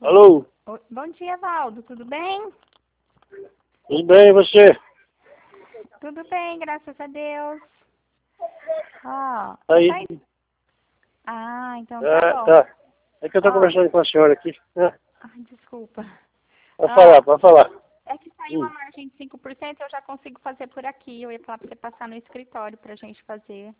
Alô? Bom dia, Valdo. Tudo bem? Tudo bem, e você? Tudo bem, graças a Deus. Ó, Aí. então tá bom. Tá. É que eu tô Ó, conversando com a senhora aqui. ai, desculpa. Pode Ó, falar, pode falar. é que saiu uma margem de 5%, eu já consigo fazer por aqui. Eu ia falar pra você passar no escritório pra gente fazer.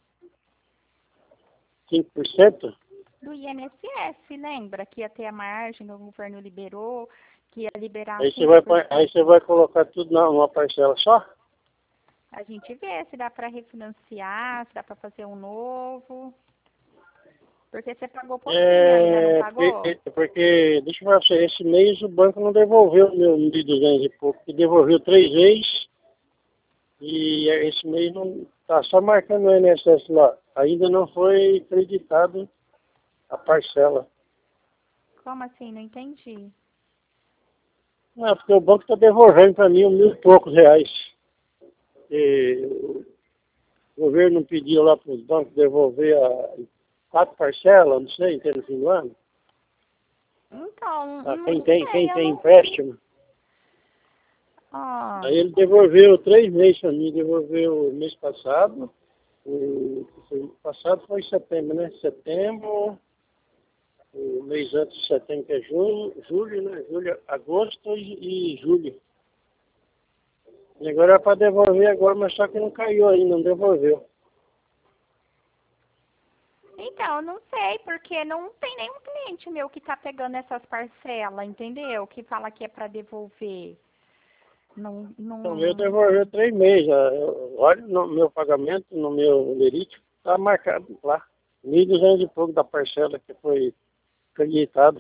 5%? Do INSS, lembra? Que ia ter a margem, o governo liberou, que ia liberar Aí 5%. você vai colocar tudo numa parcela só? A gente vê se dá pra refinanciar, se dá pra fazer um novo. Porque você pagou pouquinho ainda, não pagou? Deixa eu falar pra você, esse mês o banco não devolveu o meu 1.200 e pouco, que devolveu 3 vezes, e esse mês não tá só marcando o INSS lá. Ainda não foi acreditado a parcela. Como assim? Não entendi. Não, porque o banco está devolvendo para mim 1.000 e poucos reais. E o governo pediu lá para os bancos devolver 4 parcelas, não sei, até no fim do ano. Então, Quem não tem, sei, quem eu tem não... empréstimo. Ó, Aí ele devolveu 3 meses para mim, devolveu mês passado. O passado foi setembro, né? Setembro, o mês antes de setembro, que é julho, né? Julho, agosto e julho. E agora é para devolver agora, mas só que não caiu ainda, não devolveu. então, eu não sei, porque não tem nenhum cliente meu que tá pegando essas parcelas, entendeu? Que fala que é pra devolver. Não, O meu não... devolveu 3 meses. Olha no meu pagamento, no meu lerite, está marcado lá. 1.200 e pouco da parcela que foi acreditada.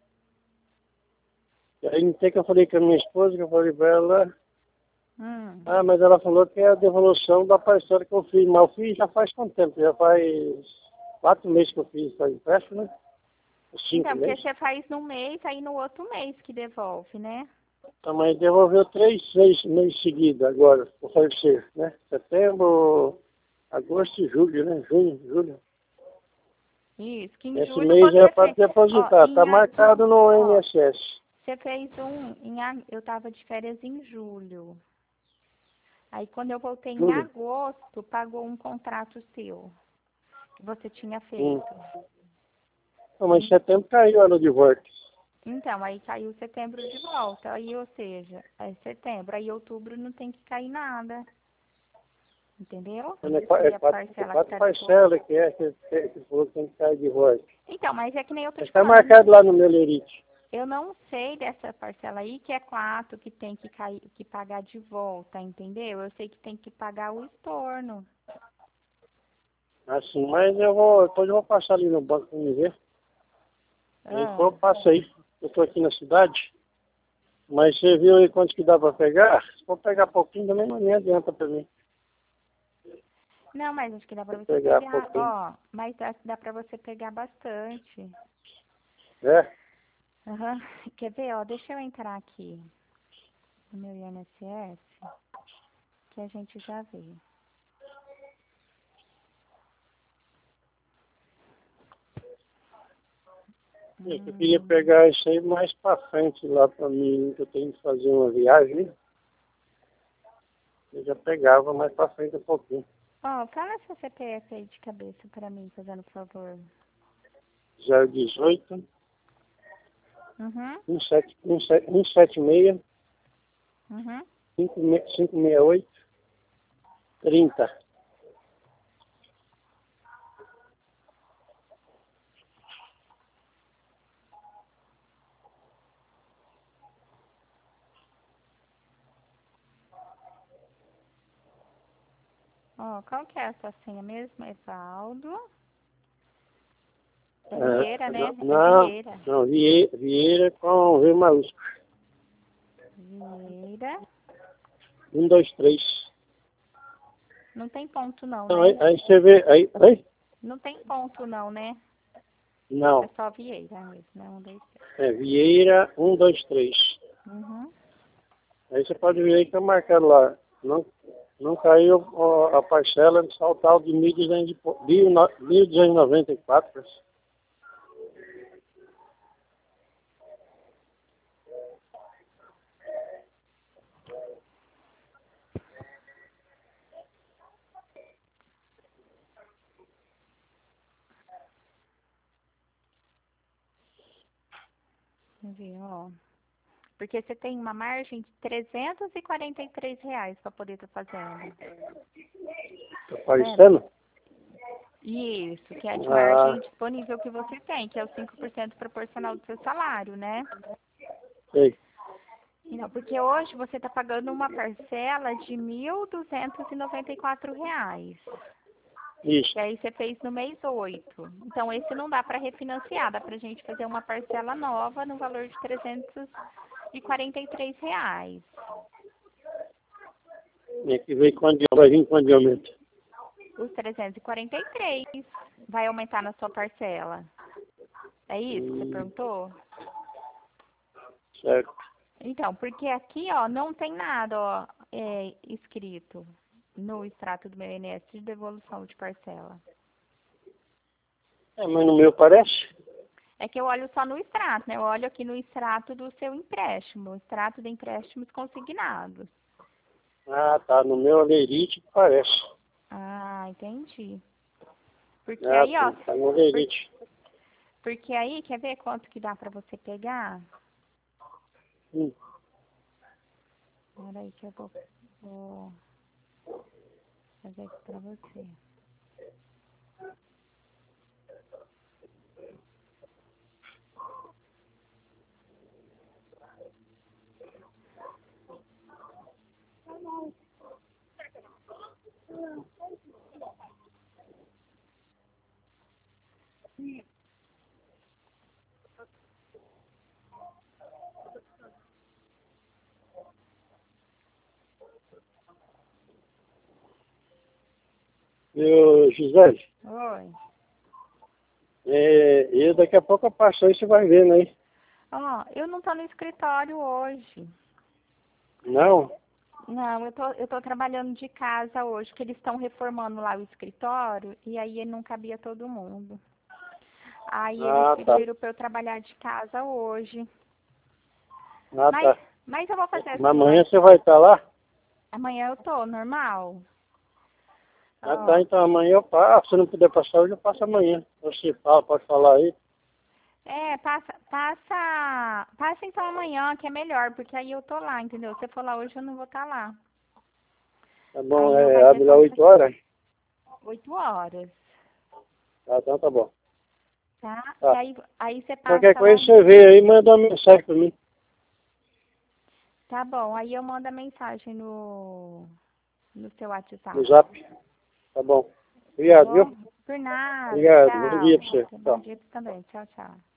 E aí não tem que eu falei com a minha esposa, que eu falei para ela, mas ela falou que é a devolução da parcela que eu fiz. Mas eu fiz já faz quanto tempo? Já faz 4 meses que eu fiz esse empréstimo, né? 5 Então, porque meses. você faz num mês, aí no outro mês que devolve, né? A mãe devolveu 6 meses seguidos agora, por falecer, né? Setembro, agosto e julho, né? Junho, julho. Isso, que em Esse julho mês é você para fez. Ó, depositar, está marcado no INSS. você fez eu tava de férias em julho. Aí quando eu voltei em Julho. agosto, pagou um contrato seu, que você tinha Hum. feito. Não, mas setembro caiu ano de volta. Então, aí caiu setembro de volta. Aí, ou seja, é setembro. Aí outubro não tem que cair nada. Entendeu? E a parcela que Quatro tá depois. parcelas que falou que tem que cair de volta. Então, mas é que nem eu tô te Está falando. marcado lá no meu lerite. Eu não sei dessa parcela aí que é 4 que tem que cair, que pagar de volta, entendeu? Eu sei que tem que pagar o estorno. Assim, mas depois eu vou passar ali no banco para me ver. Aí Ah. eu passo aí. Eu estou aqui na cidade. Mas você viu aí quanto que dá para pegar? Se for pegar pouquinho também não adianta para mim. Não, mas acho que dá pra Vou você pegar pegar, pouquinho. ó, mas dá pra você pegar bastante. É? Aham. Quer ver, ó, deixa eu entrar aqui no meu INSS, que a gente já vê. Eu queria pegar isso aí mais para frente lá para mim, que eu tenho que fazer uma viagem. Eu já pegava mais para frente um pouquinho. Ó, fala seu CPF aí de cabeça pra mim, fazendo favor. 018 Uhum, 176 uhum. 568 30. Ó, qual que é a sua senha mesmo? Evaldo. É Vieira, né? É Vieira. Não, Vieira com V maiúsculo. Vieira. 123. Não tem ponto não, Então, né? aí você vê, aí? Não tem ponto não, né? É Não, só Vieira mesmo, né? 1, 2, 3. é Vieira 123. Uhum. Aí você pode ver aí que tá marcado lá. Não caiu a parcela de total de 1.294. Viu, ó. Porque você tem uma margem de R$ 343 para poder estar fazendo. Tá aparecendo? Isso, que é de Ah, margem disponível que você tem, que é o 5% proporcional do seu salário, né? sei. Não, porque hoje você está pagando uma parcela de R$ 1.294. Isso. Que aí você fez no mês 8. Então, esse não dá para refinanciar, dá para a gente fazer uma parcela nova no valor de R$ 343. É que vem quando vai vir quando de aumento. Os 343 vai aumentar na sua parcela. É isso que você perguntou? Certo. Então, porque aqui, ó, não tem nada, ó, escrito no extrato do meu INSS de devolução de parcela. É, mas no meu parece. É que eu olho só no extrato, né? Eu olho aqui no extrato do seu empréstimo, o extrato de empréstimos consignados. Ah, tá. No meu alerite parece. Ah, entendi. Porque Ah, aí, ó, tá no alerite. porque aí, quer ver quanto que dá pra você pegar? Hum. Espera aí que eu vou fazer aqui pra você. Gisele, Oi. eu daqui a pouco eu passo aí, você vai vendo aí. Ó, eu não tô no escritório hoje. Não? Não, eu tô trabalhando de casa hoje, que eles estão reformando lá o escritório e aí não cabia todo mundo. Aí eles Ah, tá. pediram para eu trabalhar de casa hoje. Ah, Mas, tá. mas eu vou fazer Mas assim, ó. amanhã você vai estar lá? Amanhã eu tô, normal. Ah, tá. Ó, Então amanhã eu passo. Se não puder passar hoje, eu passo amanhã. Você fala, pode falar aí. passa então amanhã, que é melhor, porque aí eu tô lá, entendeu? Se você for lá hoje, eu não vou estar lá. Tá bom, Aí eu vai ter abre lá como 8 horas? 8 horas, Ah, então tá bom. tá? E Tá. aí você Qualquer passa coisa lá. você vê aí, manda uma mensagem pra mim. Tá bom, aí eu mando a mensagem no seu No WhatsApp, zap. Tá bom. tá Obrigado, bom? viu? Por nada, Obrigado. Bom dia tchau. pra você. Bom Tchau. dia pra você também, tchau, tchau.